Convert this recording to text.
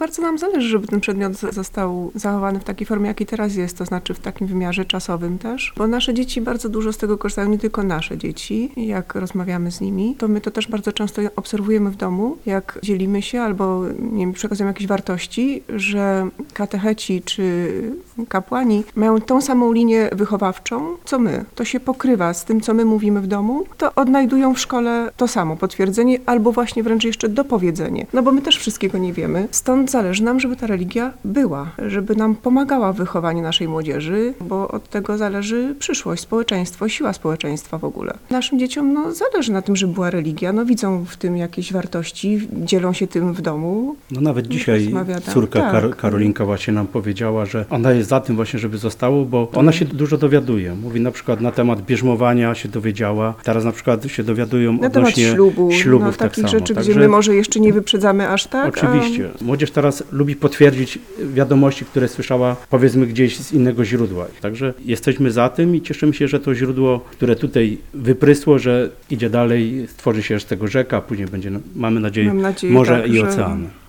Bardzo nam zależy, żeby ten przedmiot został zachowany w takiej formie, jakiej teraz jest, to znaczy w takim wymiarze czasowym też, bo nasze dzieci bardzo dużo z tego korzystają, nie tylko nasze dzieci. Jak rozmawiamy z nimi, to my to też bardzo często obserwujemy w domu, jak dzielimy się albo nie wiem, przekazują jakieś wartości, że katecheci czy kapłani mają tą samą linię wychowawczą, co my. To się pokrywa z tym, co my mówimy w domu, to odnajdują w szkole to samo potwierdzenie albo właśnie wręcz jeszcze dopowiedzenie. No bo my też wszystkiego nie wiemy. Stąd zależy nam, żeby ta religia była, żeby nam pomagała w wychowaniu naszej młodzieży, bo od tego zależy przyszłość, społeczeństwo, siła społeczeństwa w ogóle. Naszym dzieciom zależy na tym, żeby była religia, widzą w tym jakieś wartości, dzielą się tym w domu. No nawet dzisiaj córka Karolinka właśnie nam powiedziała, że ona jest za tym właśnie, żeby zostało, bo ona się dużo dowiaduje. Mówi na przykład na temat bierzmowania się dowiedziała, teraz na przykład się dowiadują na odnośnie temat ślubów tak takich samo. rzeczy, gdzie my może jeszcze nie wyprzedzamy aż tak. Oczywiście. Młodzież teraz lubi potwierdzić wiadomości, które słyszała powiedzmy gdzieś z innego źródła. Także jesteśmy za tym i cieszymy się, że to źródło, które tutaj wyprysło, że idzie dalej, stworzy się z tego rzeka, a później będzie, mamy nadzieję, morze i oceany.